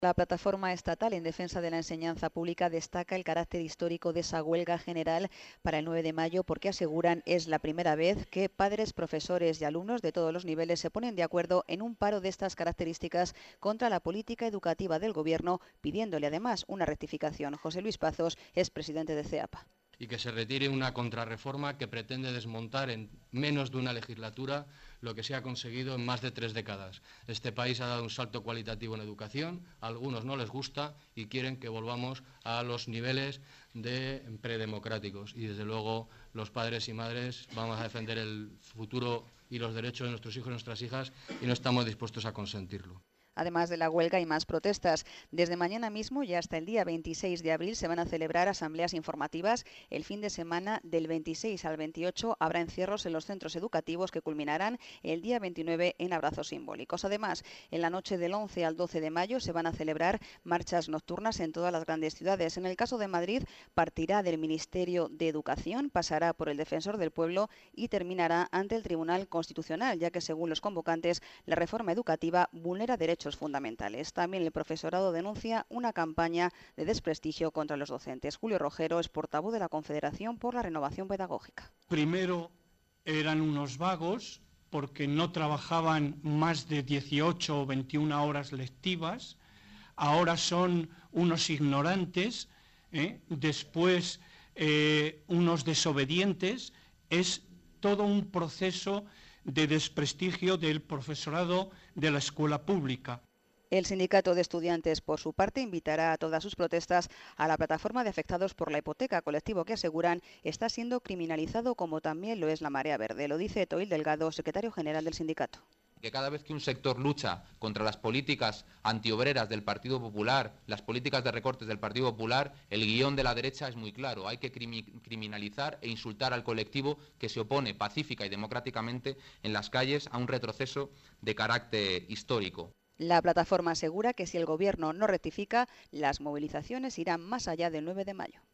La plataforma estatal en defensa de la enseñanza pública destaca el carácter histórico de esa huelga general para el 9 de mayo porque aseguran es la primera vez que padres, profesores y alumnos de todos los niveles se ponen de acuerdo en un paro de estas características contra la política educativa del Gobierno, pidiéndole además una rectificación. José Luis Pazos es presidente de CEAPA. Y que se retire una contrarreforma que pretende desmontar en menos de una legislatura lo que se ha conseguido en más de 3 décadas. Este país ha dado un salto cualitativo en educación, a algunos no les gusta y quieren que volvamos a los niveles de predemocráticos. Y desde luego los padres y madres vamos a defender el futuro y los derechos de nuestros hijos y nuestras hijas y no estamos dispuestos a consentirlo. Además de la huelga hay más protestas. Desde mañana mismo y hasta el día 26 de abril se van a celebrar asambleas informativas. El fin de semana del 26 al 28 habrá encierros en los centros educativos que culminarán el día 29 en abrazos simbólicos. Además, en la noche del 11 al 12 de mayo se van a celebrar marchas nocturnas en todas las grandes ciudades. En el caso de Madrid, partirá del Ministerio de Educación, pasará por el Defensor del Pueblo y terminará ante el Tribunal Constitucional, ya que según los convocantes, la reforma educativa vulnera derechos fundamentales. También el profesorado denuncia una campaña de desprestigio contra los docentes. Julio Rojero es portavoz de la Confederación por la Renovación Pedagógica. Primero eran unos vagos porque no trabajaban más de 18 o 21 horas lectivas. Ahora son unos ignorantes, después unos desobedientes. Es todo un proceso de desprestigio del profesorado de la escuela pública. El sindicato de estudiantes, por su parte, invitará a todas sus protestas a la plataforma de afectados por la hipoteca, colectivo que aseguran está siendo criminalizado como también lo es la Marea Verde. Lo dice Toil Delgado, secretario general del sindicato. Que cada vez que un sector lucha contra las políticas antiobreras del Partido Popular, las políticas de recortes del Partido Popular, el guión de la derecha es muy claro. Hay que criminalizar e insultar al colectivo que se opone pacífica y democráticamente en las calles a un retroceso de carácter histórico. La plataforma asegura que si el Gobierno no rectifica, las movilizaciones irán más allá del 9 de mayo.